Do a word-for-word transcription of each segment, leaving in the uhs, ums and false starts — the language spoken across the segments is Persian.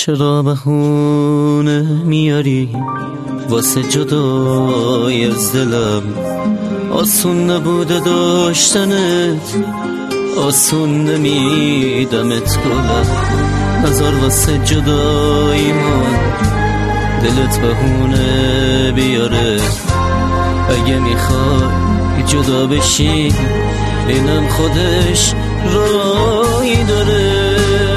چرا بهونه میاری واسه جدای از دلم؟ آسون نبوده داشتنت، آسون نمیدمت گلم. نظر واسه جدایی من دلت بهونه بیاره. اگه میخوای جدا بشی اینم خودش رایی داره.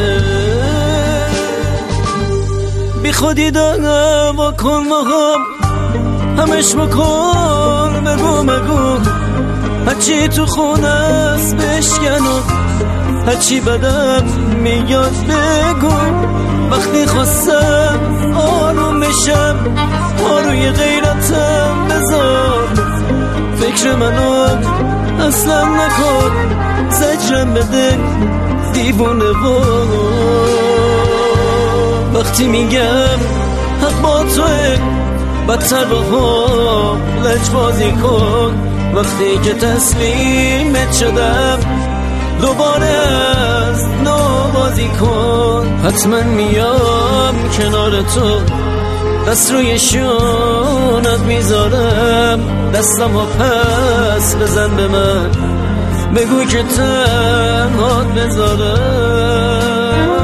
بی خودی دارم با کن مهم همش بکن بگو مگو. هرچی تو خونه است بشکنم، هرچی بدم میاد بگو. وقتی خواستم آروم بشم آروی غیرتم بذار. فکر منو اصلا نکن، زجرم بده دیوونه وار. وقتی میگم حق با توه بدتر با هم لجبازی کن. وقتی که تسلیمت شدم دوباره از نو بازی کن. حتما میام کنار تو، دست روی شونت میذارم. دستم و پس بزن به من، بگو که تنهات بذارم.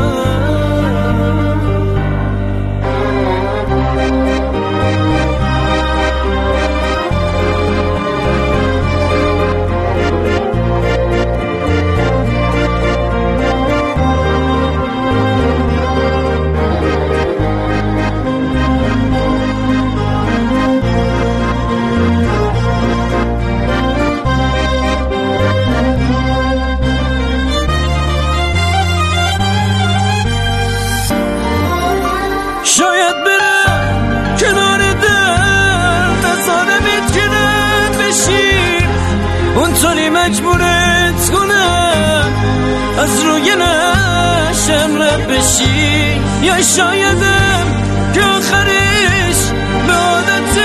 شاید برم کنار در نظارمت کنم بشی، اونطوری مجبورت کنم از روی نشم رد بشی. یا شایدم که آخرش به عادت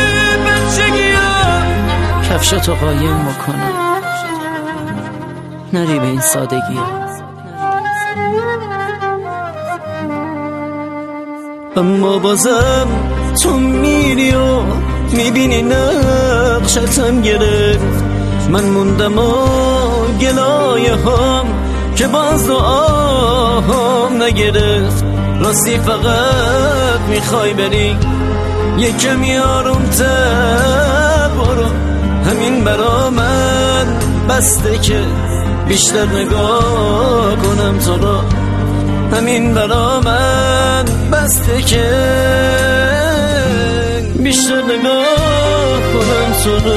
بچگیم کفشتو قایم بکنم، نری به این سادگی. اما بازم تو میری و میبینی نقشتم گرفت. من موندم و گلایه هم که باز دعاهم نگرفت. راستی فقط میخوای بری یه کمی آرومتر برو. همین برا من بسته که بیشتر نگاه کنم تو رو. همین برا من بسته که بیشتر نگاه کنم تو رو.